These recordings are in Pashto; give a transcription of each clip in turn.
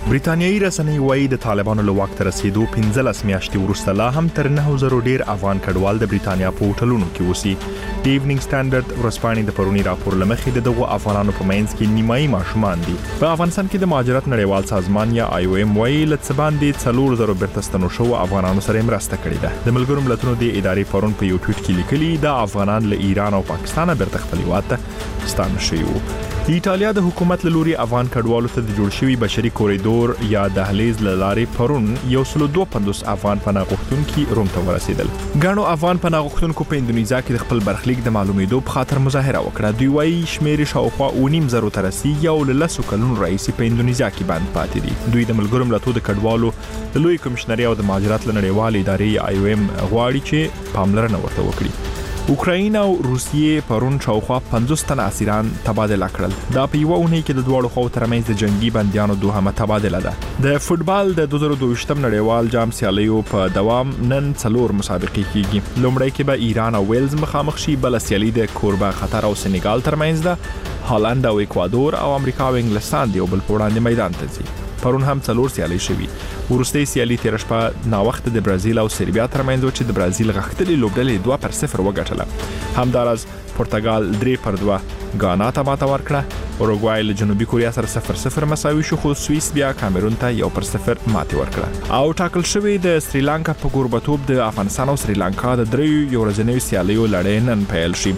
بریتانیایی رسنۍ وایي د طالبانو له واک ته رسیدو 15 میاشتې وروسته لا هم تر 9000 ډیر افغان کډوال د بریتانیا په هوټلونو کې اوسي. د ایوننګ سټانډرډ ورځپاڼې د پرونی راپور لمخې دغه افغانانو په منځ کې نیمایي ماشومان دي. په افغانستان کې د مهاجرت نړیوال سازمان یا IOM وایي لڅ باندې 4000 برتستنو شو افغانانو سره مرسته کړې ده. د ملګرو ملتونو د ادارې پرون په یو ټویټ کې لیکلي د افغانان له ایران او پاکستان برته خپل هیواد ته ستانه شوي وو. د ایتالیا د حکومت له لوري افغان کډوالو ته د جوړ شوی بشري کوریډور یا دهلیز لارې پرون 152 افغان پناه غوښتونکي روم ته ورسېدل. ګڼو افغان پناه غوښتونکو په اندونیزیا کې د خپل برخلیک د معلومېدو په خاطر مظاهره وکړه. دوی وایي شمیر شاوخوا 9.5 ته رسیدي او له 10 کلونو راهیسې په اندونیزیا کې باندې پاتې دي. دوی د ملګرو ملتونو د کډوالو د لوی کمشنري او د مهاجرت لنړیوال ادارې IOM غواړي چې پاملرنه ورته وکړي. اوکراین او روسیې پرون شاوخوا 50 تن اسیران تبادله کړل. دا په یو اونۍ کې د دوړو خو ترمنځ د جنگي بنديانو دوهمه تبادله ده. د فوتبال د 2022 نړیوال جام سیالیو په دوام نن 4 مسابقې کیږي. لومړی کې به ایران او ویلز مخامخ شي، بل سیالي د کوربه قطر او سنغال ترمنځ ده. هالند او اکوادور او امریکا او انګلستان دی بل په وړاندې میدان ته ځي. پرون هم 4 سیالي شوي. ورستۍ سیالي تیر شپه نا وخت د برازیل او سربیا ترمنځ چې د برازیل غښتلي لوبډلې 2-0 وګټله. همدارز پرتګال 3-2 غانا ته ماته ورکړه. اوروګوای له جنوبي کوریا سره 0-0 مساوي شو، خو سوئیس بیا کامرون ته 1-0 ماتې ورکړه. او ټاکل شوی د سریلانکا په کوربتوب د افغانستان او سریلانکا د دریو یورځنیو سیالیو لړۍ نن پیل شي.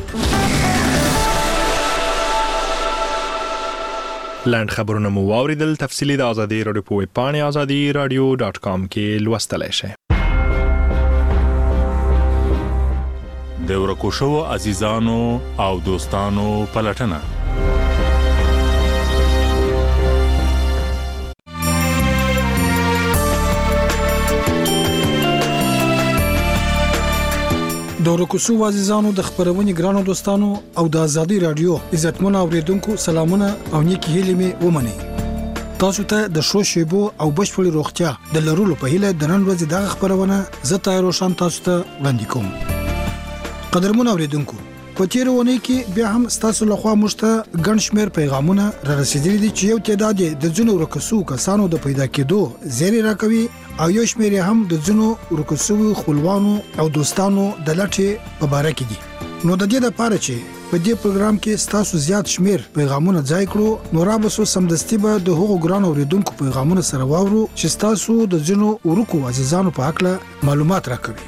لاند خبرونه مو واوریدل. تفصیلی د ازادي رادیو په ویب پاڼه azadi.radio.com کې لوستلای شئ. د ورکو شو عزیزانو او دوستانو پلټنه. د ورکوسو عزیزانو د خبرونې ګرانو دوستانو او د ازادي رادیو عزتمن اوریدونکو سلامونه او نیکی هیلې مې ومني. تاسو ته د شو شیبو او بشپړي روغتیا د لرلو په هیله د نن ورځې د خبرونه زه روشن تاسو ته وړاندې کوم. قدرمن اوریدونکو، په تیرونه کې بیا هم تاسو له خوا مشته ګڼ شمیر پیغامونه را رسیدلي دي چې یو تعداد د ځینو ورکوسو کسانو د پیدا کېدو زیری راکوي او یو شمیر هم د ځینو ورکوسو خپلوانو او دوستانو د لټې په باره کې دي. نو د دې لپاره چې په دې پروګرام کې تاسو زیات شمیر پیغامونه ځای کړو، نو را بسو سمدستي به د هغو ګران اوریدونکو پیغامونه سره واورو چې تاسو د ځینو ورکو عزیزانو په اړه معلومات راکوي.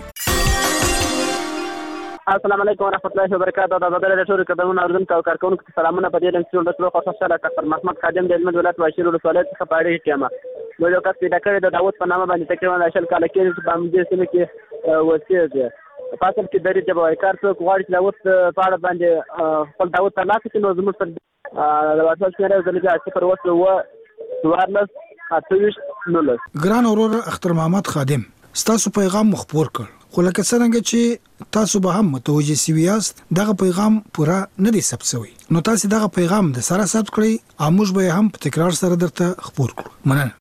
السلام علیکم ورحمۃ اللہ وبرکاتہ. د بدر د ټول قدمونو اوردونکو او کارکونکو سلامونه په دې لنډ څو د خوشاله ډاکټر محمد خادم د علم ولایت واشیر ولایت څخه پاړې کېما. نو یو کس پیدا کړی د داوود په نامه باندې تقریبا 10 کال کې په دې سیمه کې وسیږي. فاصل کې درې ته وای کار څوک غواړي چې داوود په اړه باندې خپل داوود ته لاس کې نو زموږ سره د واسطه سره زموږه صفر وسو و سوارلس اتویش نولس. ګران اورور اختر محمد خادم، تاسو پیغام مخبور کړ، خو لکه څنګه چې تاسو به هم متوجه شوي یاست دغه پیغام پورا نه دی ثبت شوی. نو تاسو دغه پیغام د سره ثبت کړئ او موږ به هم په تکرار سره درته خبر کړو. مننه.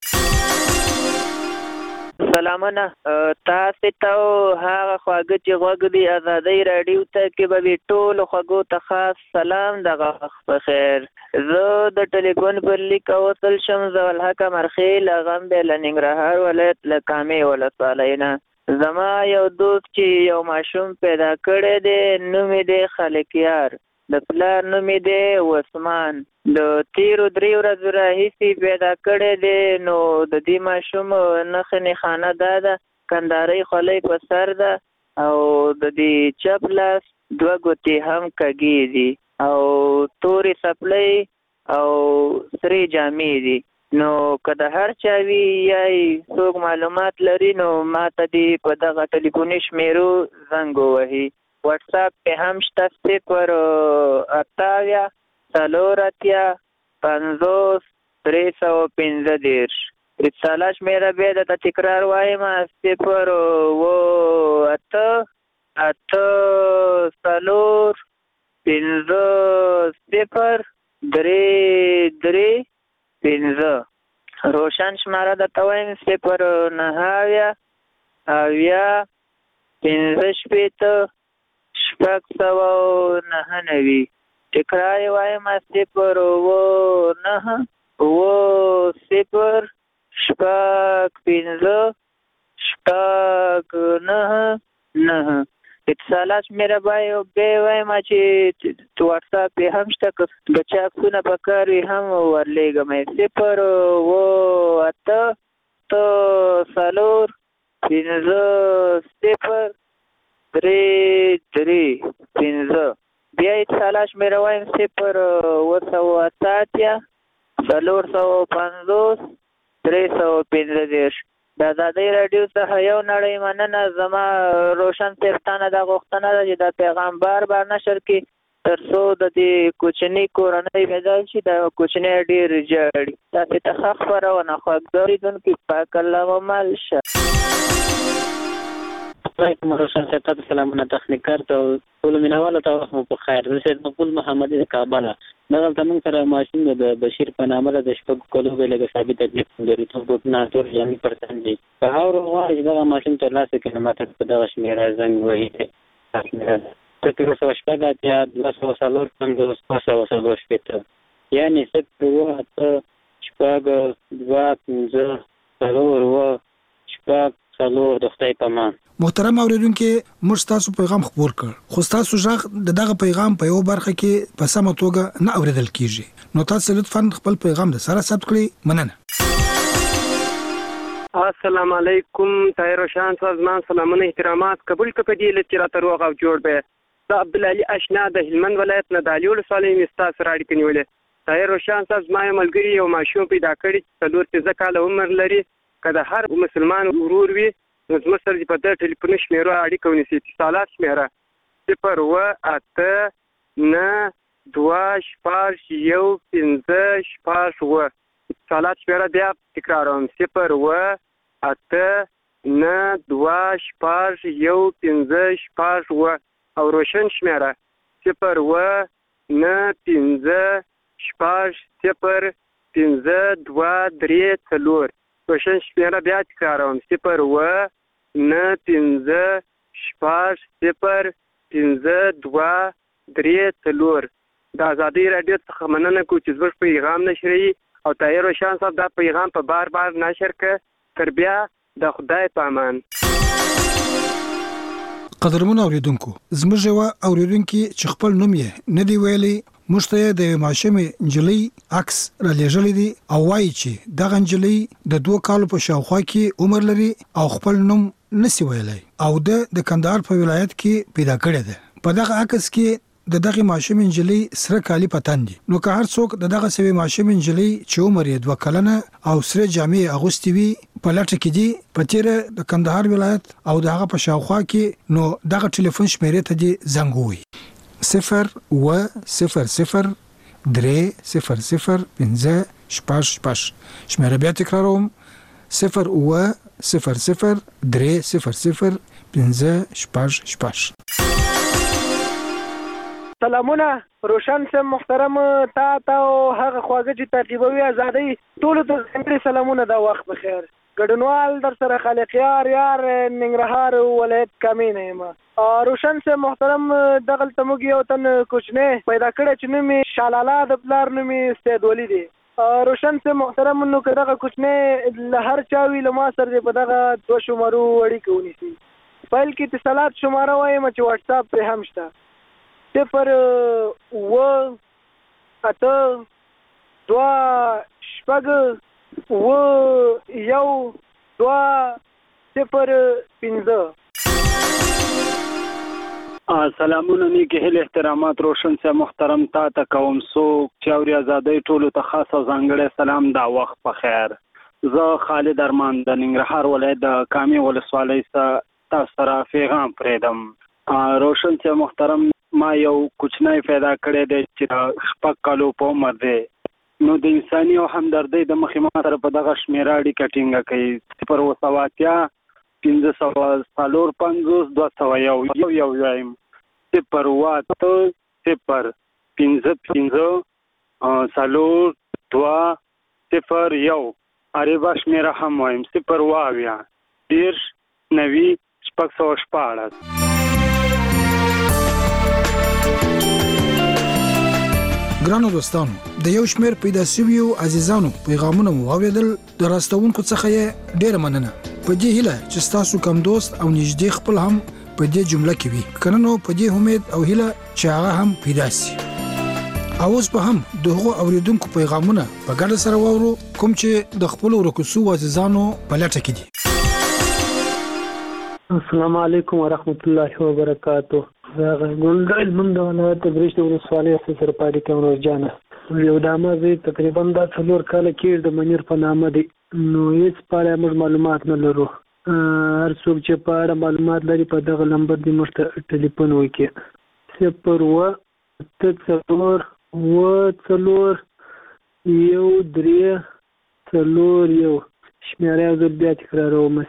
سلامونه تاسو ته هغه خواږه چې غوږ دی ازادي رادیو ته کې به ټول خواږو ته خاص سلام دغه بخیر. زه د ټلیفون پر لیک اوصل شم زول حق مرخیل غم به لنګرهار ولایت لکامې ولسوالینا. زما یو دوست چې یو ماشوم پیدا کړی دی، نوم یې دی خالقیار، د پلار نوم یې دی وسمان. د تیرو 3 ورځو راهیسې پیدا کړی دی. نو د دې ماشوم نښه نښانه دا ده، کندارۍ خولۍ په سر ده او د دې چپ لاس 2 ګوتې هم کږې دي او تورې څپلۍ او سرې جامې دي. نو که د هر چا وي یا څوک معلومات لري نو ما ته دې په دغه ټلیفوني شمیرو زنګ ووهي. واتس اپ پې هم شته 088 480 50 315. رساله شمیره بیا درته تکرار وایم 088 4 50 315. روشن شماره درته وایم 090 اویا 15 699. تکرار وایم 090 0 شپږ 15 شپږ 9 اتصالات مې وایم چې واتساپ یې هم شته بچا عکسونه پکار وي هم ورلیږم 0 8 3 3 15 بیا اتصالات مې وایم 0 450 315 د آزادۍ راډیو څخه یو نړۍ مننه. زما روشن صاحب تانه دا غوښتنه ده چې دا پیغام بار نشر کړي ترڅو د دې کوچني کورنۍ پیدا شي. دا کوچنی ډېر جاړي تاسې ته ښه خپرونه خوږ اورېدونکي پاک الله مو مل شه. علیکم روشن صاحب تاسو سلامونه تخنیکار ته ټول مینوالو ته وخت مو په خیر. زه سید مقبول محمدي د کابل دغلته موږ سره ماشین د بشیر په نامه د شپږ کلو به لږ ثابت تکلیف لري ټول بوټونه ټول جامې پرتن دي. که هاور غواړي چې دغه ماشین ترلاسه کړي ماته په دغه شمېره زنګ وهي دی 314 240 240 یعنې 0 8 2 5 4 د خدای په امان. محترم اوریدونکو موږ تاسو پیغام خبر کړ خو تاسو ژغ دغه پیغام په یو برخه کې په سمه توګه نه اوریدل کیږي نو تاسو لطفاً خپل پیغام د سره ثبت کړئ. مننه. السلام علیکم طاهر روشن صاحب زمان سلامونه احترامات قبول کړئ چې راته روغ او جوړ به د عبدالعلی اشنا د هلمند ولایت نه د علي ولسوالۍ مستاس راډیو نیولې. طاهر روشن صاحب زما ملګری یو ماشوم پیدا کړی چې 4 کاله عمر لري که د هر مسلمان ورور وي نو زموږ سره په دې ټلیفون شمیره اړیکه ونیسي. اتصالات شمیره 0 8 9 2 6 1 5 6 اتصالات شمیره بیا تکراروم 0 8 9 2 6 1 5 6 او روشن شمیره 0 9 5 6 0 5 2 3 4 روشن شمیره بیا تکراروم 0 9 5 6 0 5 2 3 4 د آزادۍ راډیو څخه مننه کوم چې زموږ پیغام نشري او طاهر روشن صاحب دا پیغام په بار نشر کړ تر بیا د خدای په امان. قدرمن اوریدونکو زموږ یو اوریدونکو چې خپل نوم یې نه دی ویلي مشته د ماشومې انجلۍ عکس را لېږلې دي او وایي چې دغه انجلۍ د 2 کالو په شاوخوا کې عمر لري او خپل نوم نسی ویلای او د کندهار په ولایت کې پیدا کړی دی. په دغه عکس کې دغه ماشومې انجلۍ سره کالی پتان دي. نو که هر څوک دغه سوي ماشومې انجلۍ چې عمر یې 2 کلنه او سره جامې اغوستي وي په لټه کې دي په تیر د کندهار ولایت او دغه په شاوخوا کې نو دغه ټلیفون شمیرې ته دي زنګ ووي 0 و 0 0 3 0 0 5 6 شمیره بیا تکراروم 0 و 0 0 3 0 0 5 6 سلامونه روشن سم محترم تا او هغه خواږه چې تعقیبوي آزادۍ ټول ته څنګه سلامونه دا وخت بخیر. ګډنوال در سره خالقیار یار ننګرهار ولایت کامینه ما روشن سم محترم دغل تموږ یو تن کوچنه پیدا کړی چې نوم شالالا د بلار نوم سید ولی دی. روشن سم محترم نو کداغه کوچنه له هر چاوي له ما سره په دغه 2 شمارو اړیکه ونیسي. فایل کې اتصالات شماره وایم چې واتس اپ په هم شته 0 و 8 2 6 و 1 2 0 5 سلامونه نیک هیل احترامات روشن صاحب محترم تا کوم سو چاوري آزادۍ ټولو ته خاص او ځانګړی سلام دا وخت په خیر. زه خالد ارمان د ننګرهار ولایت د کامي ولسوالۍ څخه تاسو سره پیغام پرېږدم. روشن صاحب محترم ما یو کوچنی پیدا کړی دی چې 6 کالو په عمر دی. نو د انساني او همدردۍ د مخې ما سره په دغه شمیره اړیکه ټینګه کوي 0 550 201 وایم 0 8 0 5 2 0 عربه شمیره هم وایم 0 واویا 10 90 614. ګرانو دوستانو د یو شمېر پیدا شویو عزیزانو پیغامونه مو واوریدل د راستونکو څخه یې ډېره مننه په دې هیله چې ستاسو کم دوست او نږدې خپل هم په دې جمله کې وي کنه نو په دې امید او هیله چې هغه هم پیدا شي اوس په هم دغه اوریدونکو پیغامونه په ګډه سره وورو کوم چې د خپل ورکوسو عزیزانو په لټه کې دي السلام علیکم ورحمت الله وبرکاته زه ګلدل من د ولایت برشت ولسوالۍ افسر پاري کوم روزانه یو دامه زه تقریبا د 4 کال کې د منیر په نامه دي نو هیڅ په اړه معلومات نه لرو هر څوک چې په اړه معلومات لري په دغه نمبر دی موږ ته ټلیفون وکړي 0 شمیره زه بیا تکراروم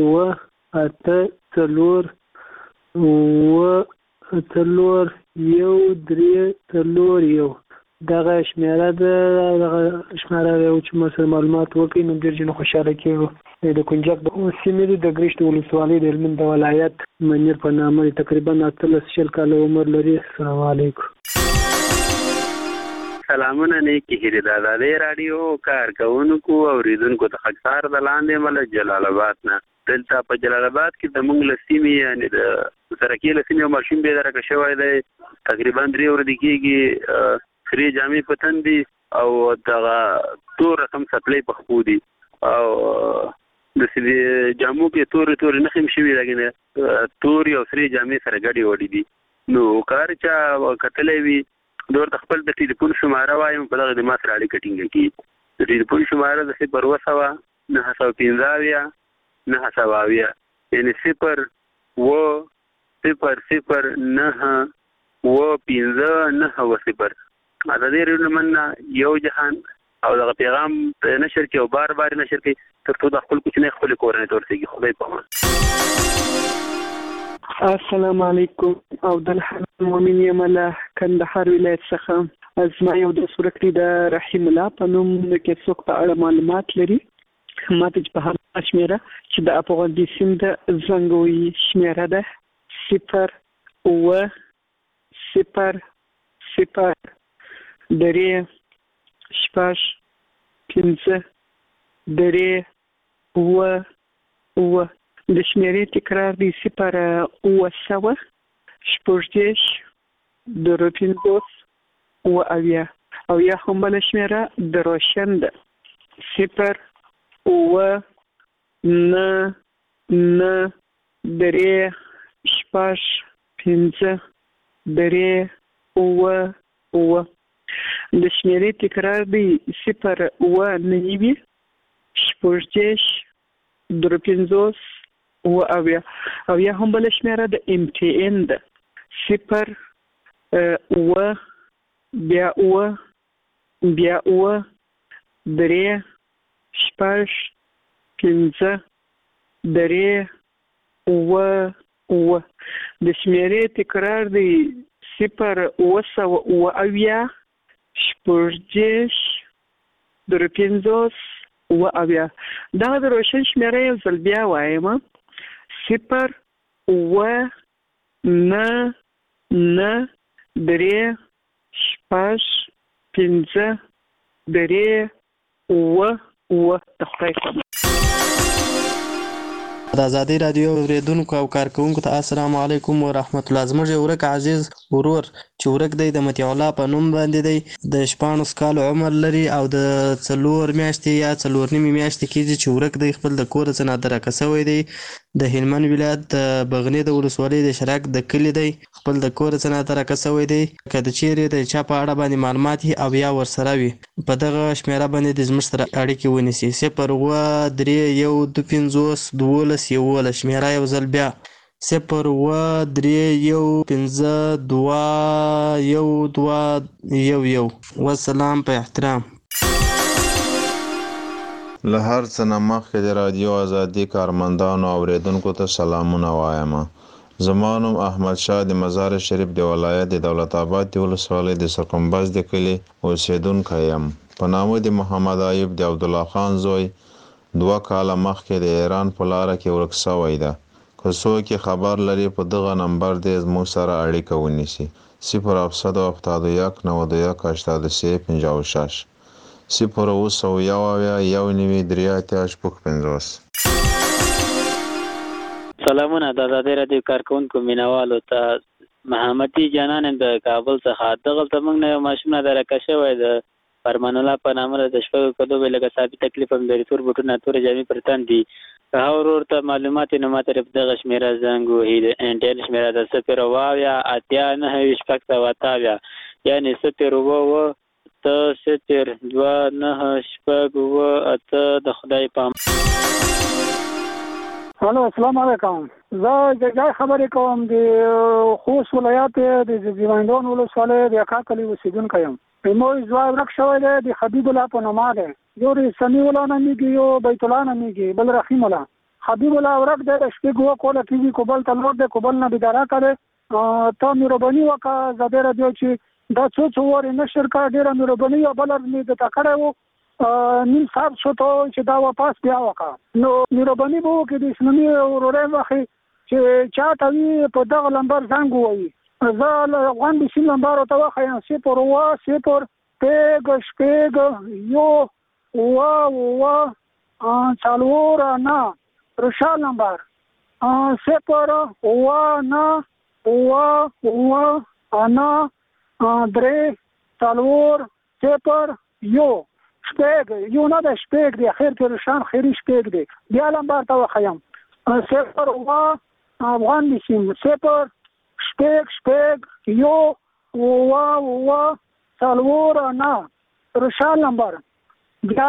0 دغه شمیره دغه شمیره یو چې موږ معلومات وکړي نو ډېر جن خوشاله کېږو د کنجک د سیمې د ګریشت ولسوالۍ د هلمند ولایت منیر په نامه تقریبا 13 کال عمر لري السلام علیکم سلامونه نیکی هیله د آزادۍ راډیو کارکونکو او اوریدونکو ته خاکسار د لاندې مله جلال آباد نه دلته په جلال آباد کې د موږ لسیمې یعنی د سرکی لسیمې ماشوم به درکه شوی دی تقریبا 3 ورځې کېږي خري جامې پتن دي او دغه تور رقم سپلای په خو دي او د سړي جامو کې تور نه خیم شوی راګنه تور او سړي جامې سره ګډي وډي دي نو کار چا کتلې وی دور خپل د ټلیفون شماره وایم په دغه د ما سره اړیکه ټینګه کی د ټلیفون شماره د 0 9 یعنی 0 دا دې رنمنه یو جهان او دغه پیغام نشر کې او بار نشر کې ترڅو د خپل کوچنی خپل کورنۍ تورسيږي خدای په السلام علیکم او د المؤمن یمله کندهار ولایت څخه ازما یو د سورکړي د رحیم الله په نوم کې څوک په اړه معلومات لري ماته په هغه شمیره چې د افغان سیم د زنګوي شمیره ده 0 د شمیرې تکرار دی 0 شپږدېرش دروپینځوس او یا هم بله شمیره د روشن ده 0 د شمیرې تکرار دی 0 شپږدېرش دروپینځوس او یا هم بله شمیره د MTN ده 0 بیا 3 شپږ 5 د شمیرې تکرار دی 0 شپږدېرش دروپینځوس دغه د روشن شمیره یو ځل بیا وایم 0 شپږ 5 د خدای په د آزادۍ رادیو اوریدونکو او کارکونکو ته السلام علیکم ورحمت الله زموږ ورک عزیز ورور چې ورک دی د مطیع الله په نوم باندې دی د 14 کال عمر لري او د 4 میاشتې یا 4 نیمې میاشتې کېږي چې ورک دی خپل د کور څخه درکه شوی دی د هلمند ولایت د بغنی د ولسوالۍ د شراک د کلی دی خپل د کور څخه درکه شوی دی که د چیرې د چا په اړه باندې معلومات او یا ورسره وي په دغه شمیره باندې د زموږ سره اړیکې ونیسي 0 شمیره یو ځل بیا 0 والسلام په احترام له هر څه نه مخکې د رادیو آزادي کارمندانو او اوریدونکو ته سلامونه وایم زما نوم احمد شاه د مزار شریف د ولایت د دولت آباد د ولسوالۍ د سرکمباز د کلي اوسیدونکی یم په نامه د محمد ایوب د عبدالله خان زوی 2 کاله مخکې د ایران په لاره کې ورک شوی ده که څوک خبر لري په دغه نمبر د زموږ سره اړیکه ونیسي 071 91 83 56 019 سلامونه د آزادۍ راډیو کارکونکو مینوالو ته محمدي جانان د کابل څخه دغلته موږ نه یو ماشوم درکه شوی د فرمان الله په نامه د شپږو کدو به لکه ثابت تکلیف هم لري تور بوټونه تور جامې پر تن دي که ورور ته معلومات نه ما طرف دغه شمیره زنګ وهي د انټل شمیره د 0 یعنی 0 د خدای پام. الو السلام علیکم. زه جای خبرې کوم د خوست ولایت د زیواندون ولسوالۍ د اکاکلی اوسیدونکی یم. موږ ځواب ورک شوی دی د حبیب الله په نامه دی. یو سمیع الله نومیږي یو بیت الله نومیږي بل رحیم الله. حبیب الله ورک دی د شپې ګوه کوله کېږي کوبل ته لوړ دی کوبل نه بیداره کړی ته مهرباني وکړه ازادۍ راډیو چې دا څو وارې نشر کړه ډېره مهرباني او بله مې درته کړی و نیم ساعت شو ته چې دا واپس بیا وکړه نو مهرباني به وکړي د اسلامي ورورۍ مخې چې چا ته وي په دغه لمبر زنګ ووایي زه افغان بیسي لمبر ورته وښیم 0 روشال نمبر 0 شپږ یو نه د شپږ دی خیر کې روشان خیری شپږ دی بیا لمبر ته وښیم 0 افغان بیسي 0 شپږ یو روشال نمبر بیا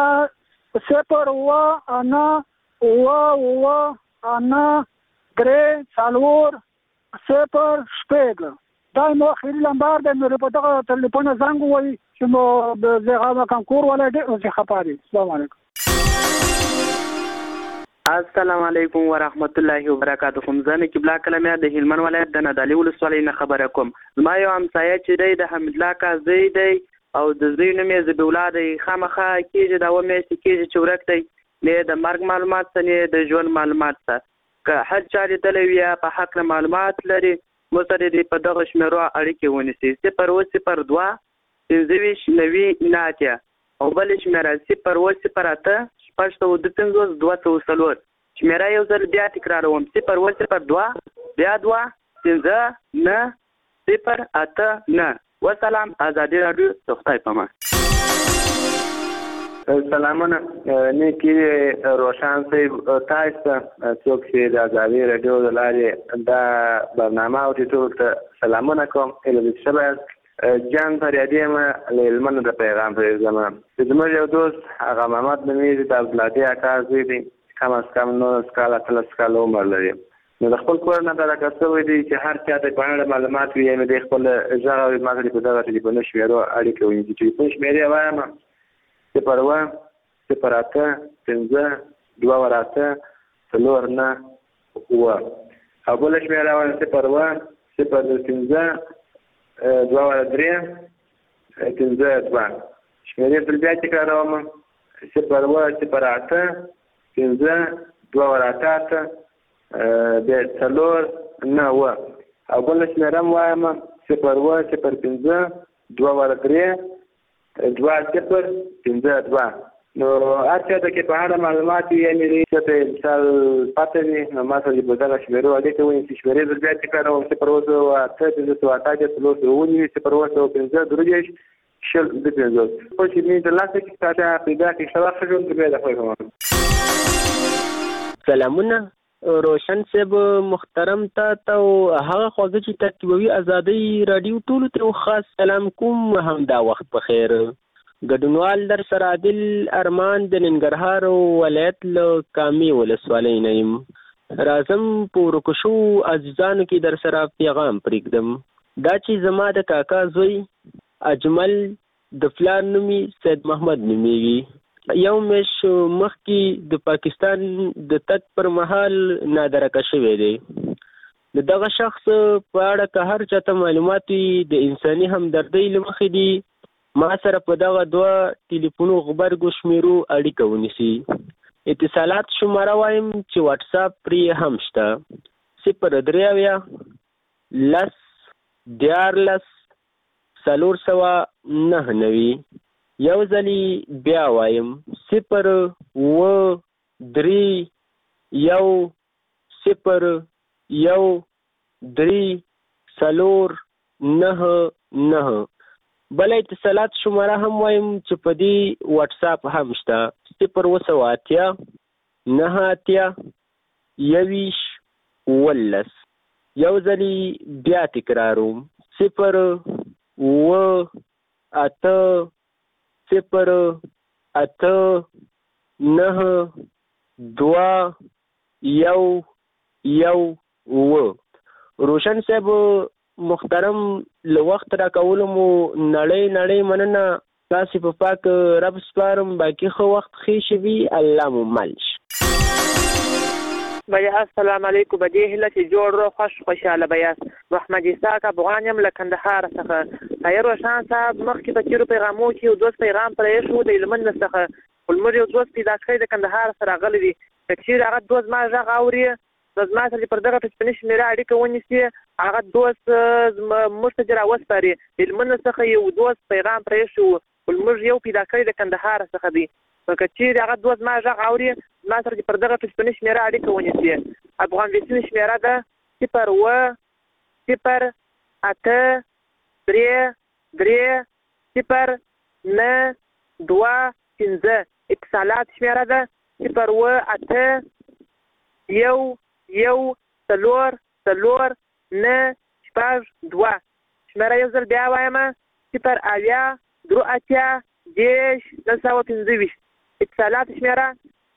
0 دا مو اخیری لمبر دی مې په دغه تلیفون زنګ ووایي چې مو د هغه کانکور والا ډېر اوسې خفه دي. السلام علیکم. السلام علیکم ورحمت الله وبرکاته. زه نقیب الله کلمه د هلمند ولایت د نادعلي ولسوالۍ نه خبره کوم. زما یو همسایه چې دی د حمید الله کازی دی او د زوی نوم یې ذبیح الله دی خامخا کېږي دا 2 میاشتې کېږي چې ورک دی نه د مرګ معلومات څه نه د ژوند معلومات څه که هر چا لیدلی وي یا په حق نه معلومات لري مو سره دې په دغه شمیرو اړیکې ونیسي 002 95 90 او بل شمیره 008 254 شمیره یو ځل بیا تکراروم 002 بیا 2 9 089 وسلام. آزادۍ راډیو د خدای په امان. سلامونه نیکی روشان صاحب تاسو څوک چې د آزادۍ راډیو د لارې دا برنامه اوري ټول ته سلامونه کوم. اله شبه جان فریادی ما هلمند د پیغام پر زمان زموږ یو دوست هغه محمد نومیږي د عبدالهادي اکا زوی دی کم از کم 9 کال 13 کال عمر لري نو د خپل کور نه درکه شوی دی چې هر چا ته په اړه معلومات وي یعنې د خپل ژغه او ماته په دغه ټلیفون شمیرو اړیکې ونیسي چې ټلیفون شمیرې وایم 0 او بل شمیره وایم 0 شمیرې بل بیا تکراروم 0 بیا 4 او بل شمیره وایم 0 نو هر چا ته کې په اړه معلومات یې لري چې مثال پاتې نه ما ته په دغه شمیرو اړیکې ونیسي شمیرې بیا تکراروم 0 سلامونه روشن صاحب محترم ته هغه خواږه چې ترتیبوي آزادۍ راډیو ټولو ته خاص سلام کوم همدا وخت په خیر ګډونوال در سره عادل ارمان د ننګرهار ولایت له کامې ولسوالۍ نه یم راځم په ورکو شو عزیزانو کې در سره پیغام پرېږدم دا چې زما د کاکا زوی اجمل د پلار نومي سید محمد نومیږي یو میش مخکې د پاکستان د تګ پر مهال نادرکه شوی دی د دغه شخص په اړه که هر چاته معلومات وي د انساني همدردۍ له مخې دي ما سره په دغه 2 ټلیفونو غبرګو شمیرو اړیکه ونیسي اتصالات شماره وایم چې واتساپ پرې هم شته 0 10 14 499 یو ځلی بیا وایم 0-3-1-3-4-9-9 بل اتصالات شماره هم وایم چې په دې واتس اپ هم شته 0-8-9-8-21-19 یو ځلی بیا تکراروم 0-8-9-2-1-1 روشن صاحب محترم له وخت را کولو مو نړۍ مننه تاسو په پاک رب سپارم باقي خو وخت خې شي الله مو مالش بیا السلام علیکم بدی هله چې جوړ رو خوشاله بیا محمد اسحاق افغان یم له کندهار څخه خیر روشن صاحب مخکې په چیرو پیغامو کې یو دوست پیغام پرې شو د لمن څخه ولمر یو دوست پیدا کړی د کندهار سره غلی دی چې هغه دوست ما ژغ اوري زما سره پر دغه پښتنش میرا اړیکه ونیسي هغه دوست مستجر اوسپاري لمن څخه یو دوست پیغام پرې شو ولمر یو پیدا کړی د کندهار څخه دی که هغه دوست ما ژغ اوري ما سره پر دغه پښتنش میرا اړیکه ونیسي افغان ویسنش میرا ده 0-8-3-3-0-9-2-15 اتصالات شمیره ده 0-8-1-4-4-9-2 شمیره یو ځل بیا وایم 0-8-3-10-915 اتصالات شمیره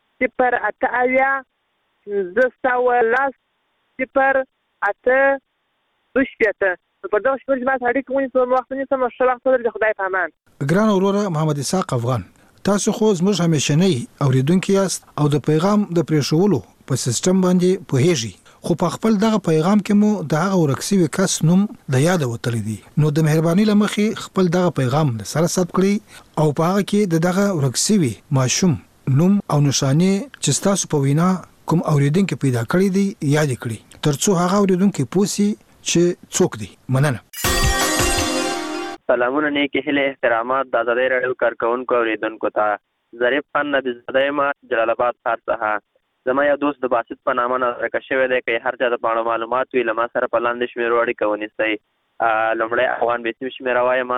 0-8-15-0-8-2 په دغه شپږ جماعت اړیکه ونیسو وختونه سم شلخت لري د خدای په امان ګران وروره محمد اسحاق افغان تاسو خو زموږ همیشنی اوریدونکو یاست او د پیغام د پریښولو په سیستم باندې پوهیږي خو په خپل دغه پیغام کې مو د هغه ورکسي کس نوم د یاد وتلی دي نو د مهرباني لمخې خپل دغه پیغام سره ثبت کړئ او په هغه کې دغه ورکسي ماشوم نوم او نشانه چې تاسو په وینا کوم اوریدونکو پیدا کړی دی یاد کړئ ترڅو هغه اوریدونکو پوسی چې څوک دی مننه سلامونه نیکی هیله احترامات د آزادۍ راډیو کارکونکو اوریدونکو ته ظریف خان نبی زاده یم جلال آباد ښار څخه زما یو دوست د باسط په نامه نظرکه شوی دی که هر چا د باندې معلومات وي له ما سره په لاندې شمیرو اړیکه ونیسئ لومړی افغان بیسیم شمیره وایم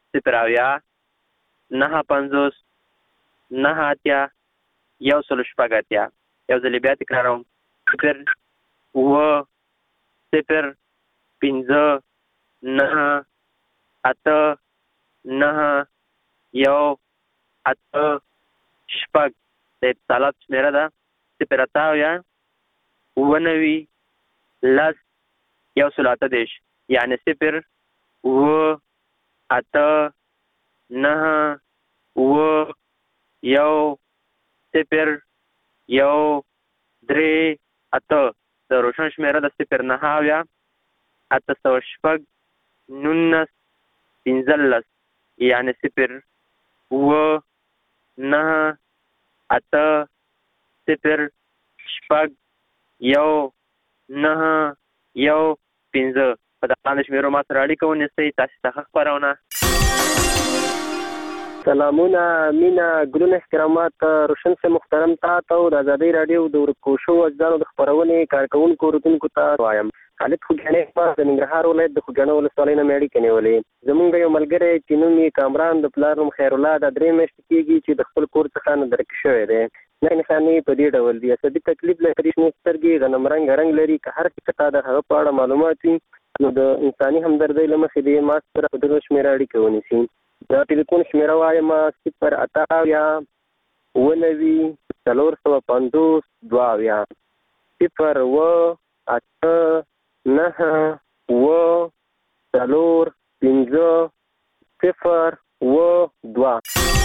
0-9-50-9-1-1 یو ځل بیا تکراروم 0-0-5-9-8-9-1-8 د اتصالات شمیره ده 0-9-10-1-8 یعنی 0-8-9-1-1-3-8 د روشن شمیره ده 0-9-8-19-15 یعنی 0-9-8-0-1-9-1-15 په دغه شمیرو ما سره اړیکه ونیسئ تاسو ته خبرونه سلامونه مینا ګلونه احترامات روشن سے محترم تاسو د آزادۍ راډیو د ورکوشو اجزاو د خبرونې کارکونکو اوریدونکو ته وایم خالد خوګانې په ننګرهار ولایت د خوګانو ولسوالۍ نه مېړی کني ولې زمونږ یو ملګری چې نوم یې کامران د پلارم خیر الله د درې میاشتې کېږي چې د خپل کور څخه نه درک شوی دی نه نښانې په دې ډول دي عصبي تکلیف لري شنې سترګې غنم رنګ لري که هر څه ته د هغه په اړه معلومات وي نو د انساني همدردۍ له مخې دې ما سره په دغه شمیره اړیکه ونیسي دا ټلیفون شمیره وایم 0-8-9-50-2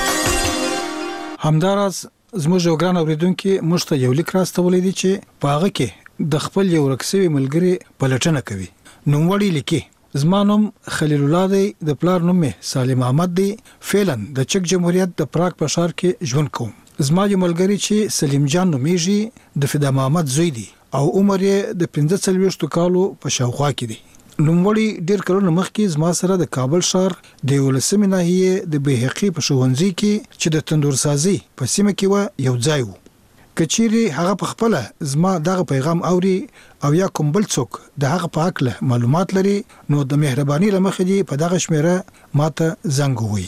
همداراز زموږ یو ګران اوریدونکو مشته یو لیک راستولې دي چې په هغه کې د خپل یو رکسوي ملګری پلټنه کوي نوموړی لیکي زمانم خلیل الله دی د پلار نوم سالم احمد دی فعلا د چک جمهوریت د پراګ په ښار کې ژوند کوم زما یو ملګری چې سلیم جان نومیږي د فدا محمد زوی دی او عمر یې د 45 کالو په شاوخوا کې دی نوموړي ډېر کلونه مخکې زما سره د کابل ښار د 11مې ناحیې د بیحقي په ښوونځي کې چې د تندورسازي په سیمه کې و یو ځای و. کچيري هغه په خپل زما دغه پیغام اوري او یا کوم بل څوک د هغه په اړه معلومات لري نو د مهرباني لمخې دی په دغه شمیره ماته زنګ ووي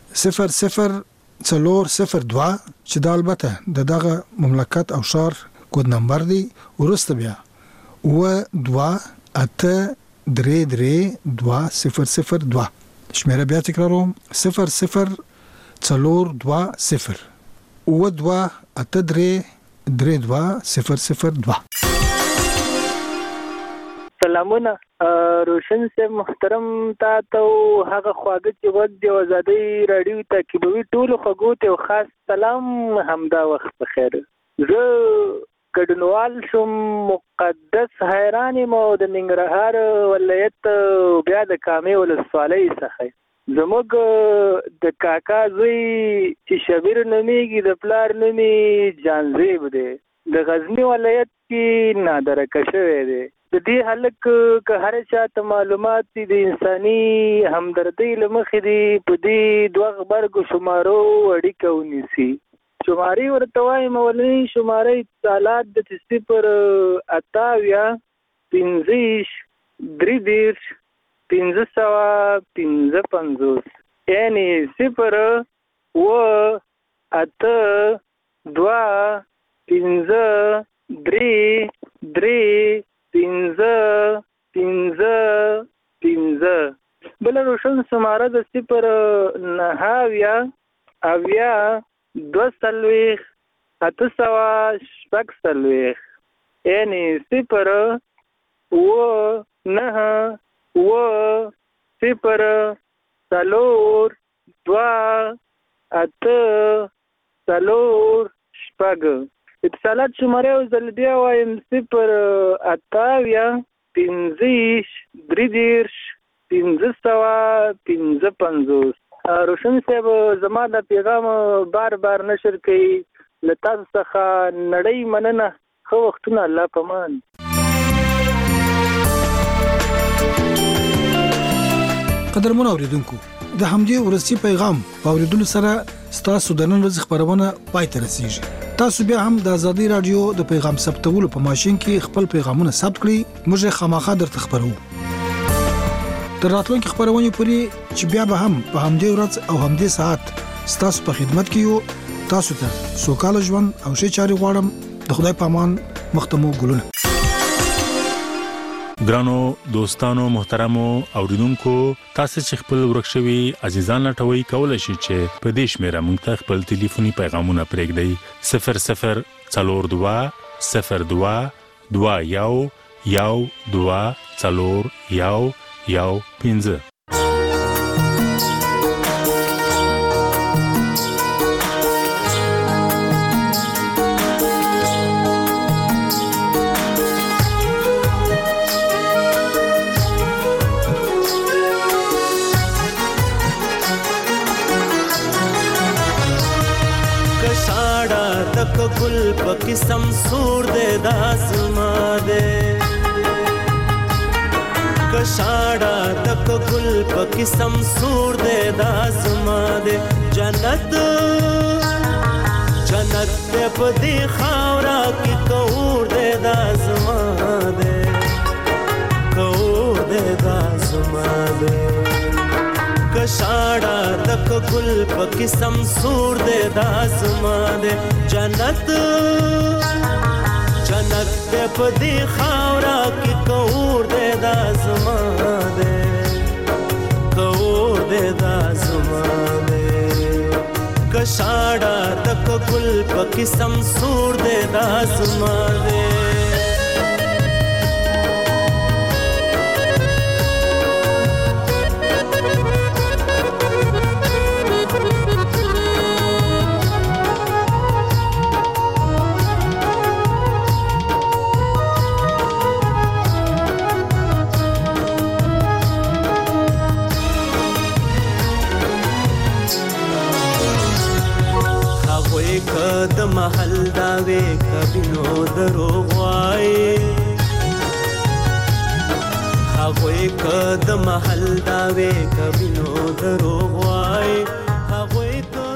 0002 چې د البته دغه مملکت او شهر کود نمبر دی ورسته بیا و28332 شمیره بیا تکراروم 0020 و28332 سلامونه روشن صاحب محترم تاسو هغه خواږه چې وخت د آزادۍ رادیو تعقیبوي ټول خواږو ته خاص سلام همدا وخت بخیر. زه ګډنوال شم مقدس حیران مو د ننګرهار ولایت بیا د کامې ولسوالۍ څخه زموږ د کاکا زوی چې شبیر نومیږي د پلار نومي جانزیب دی د غزنی ولایت کې نادرکه شوی دی. د دې هلک که هر چاته معلومات دي د انساني همدردۍ له مخې دي په دې دوه غبرګو شمارو اړیکه ونیسي. شمارې ورته وایم اولنۍ شماره اتصالات د 058 یعنی 0 بل روشن سماره د 0 یعنی 0 اتصالات شماره او ځل بیا وایم 0 روشن صاحب زما د پیغام بار بار نشر کوي له تاسو څخه نړۍ مننه خو وختونه الله پامان. قدرمن اوریدونکو د همدې ورسي پیغام اوریدلو سره ستاسو د نن ورځ خبرونه پای ته رسیږي. تاسو بیا هم د آزادۍ رادیو د پیغام ثبتولو په ماشين کې خپل پیغامونه ثبت کړئ موږ خامخا درته خبرو. تر راتلونکي خبرونه پورې چې بیا به هم په همدې ورځ او همدې ساعت ستاسو په خدمت کې یو. تاسو ته سوکاله ژوند او ښه چاري غواړم. د خدای په امان مختمو ګلونه. ګرانو دوستانو محترمو اوریدونکو تاسو چې خپل ورکشوي عزیزان لټوي کولای شئ چې په دې شمیره مونږ ته خپل ټلیفوني پیغامونه پرېږدئ 00202122 گل پکسم سور دے داسما دے کشاڑا تک گل پکسم سور دے داسما دے جنت جنت تے پدی خاورا کی کور دے داسما دے کور دے داسما دے کشاڑا تک گل پکسم سور دے داسما دے جنت جنت دے پدی خاورا کی کور دے داسما دے کور دے داسما دے کشاڑا تک گل پکسم سور دے داسما دے د محل داوي کبینو دروغ وای هغوی که د محل داوی کوي نو دروغ وای